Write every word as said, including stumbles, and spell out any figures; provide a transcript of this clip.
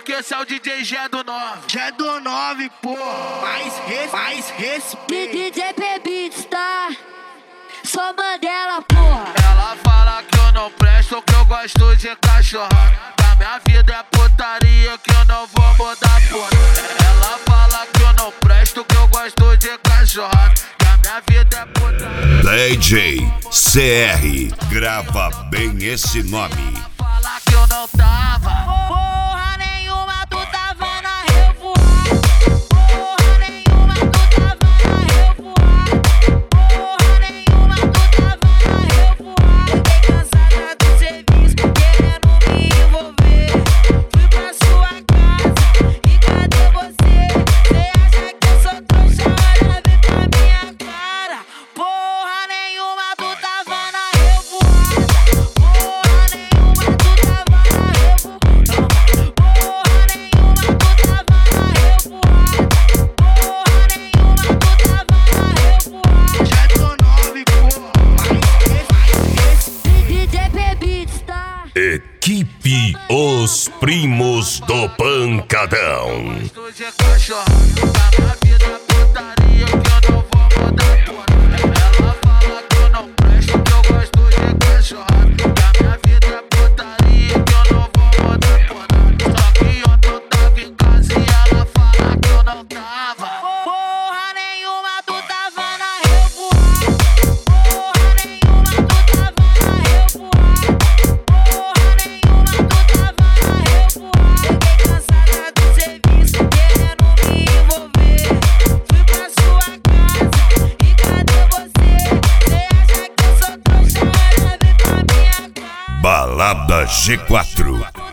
porque esse é o D J G do nove. G do nove, pô, mais, res, mais respeito. D J P Beats, tá? Sou Mandela, porra. Ela fala que eu não presto, que eu gosto de cachorrada. Da minha vida é putaria, que eu não vou mudar, porra. Ela fala que eu não presto, que eu gosto de cachorrada. Da minha vida é putaria. D J C R, grava bem esse nome. Ela fala que eu não tava. Porra nenhuma, tu tava na revoada. Porra nenhuma, tu tava na revoada. Porra nenhuma, tu tava na revoada. Fiquei cansada do serviço, querendo me envolver. Fui pra sua casa, e cadê você? Cê acha que eu sou trouxa? Olha, vem pra minha cara. Porra nenhuma, tu tava na revoada. Porra nenhuma, tu tava na revoada. Porra nenhuma, tu tava na revoada. Porra nenhuma, tu tava na revoada. G do nove, pô, mais respeito. D J P Beats, tá? Equipe Os Primos do Pancadão. Gosto de cachorrada. Da minha vida é putaria, que eu não vou mudar, porra. Ela fala que eu não presto, que eu gosto de cachorrada. Da minha vida é putaria, que eu não vou mudar, porra. Só que ontem eu tava em casa e ela fala que eu não tava. Porra nenhuma, tu tava na revoada. Porra nenhuma, tu tava na revoada. Porra nenhuma, tu tava na revoada. Fiquei cansada do serviço, querendo me envolver. Fui pra sua casa, e cadê você? Cê acha que eu sou trouxa? Olha, vem pra minha cara. Balada G quatro.